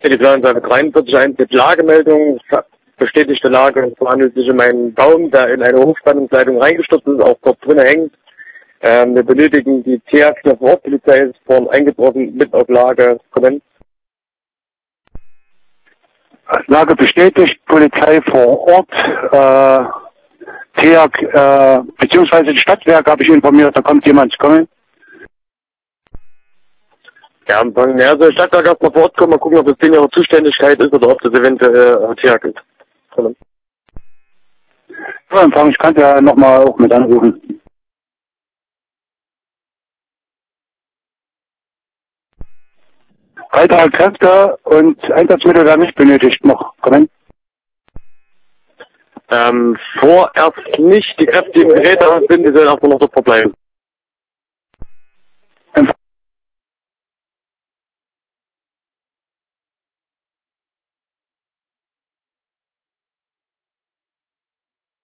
Die Plananlage 43.1 mit Lagemeldung, bestätigte Lage. Es handelt sich um einen Baum, der in eine Hochspannungsleitung reingestürzt ist, auch dort drinnen hängt. Wir benötigen die THK vor Ort, Polizei ist vorhin eingebrochen, mit auf Lage. Kommen. Lage bestätigt, Polizei vor Ort, THK, beziehungsweise die Stadtwerke habe ich informiert, da kommt jemand zu kommen. Ja, also die Stadtwerke erstmal vor Ort kommen, mal gucken, ob das in ihrer Zuständigkeit ist oder ob das eventuell THK ist. Kommen. Ja, Empfang, ich kann ja nochmal auch mit anrufen. Weitere Kräfte und Einsatzmittel werden nicht benötigt. Noch kommen? Vorerst nicht. Die Kräfte, die im Gerät sind, die sollen auch noch dort verbleiben.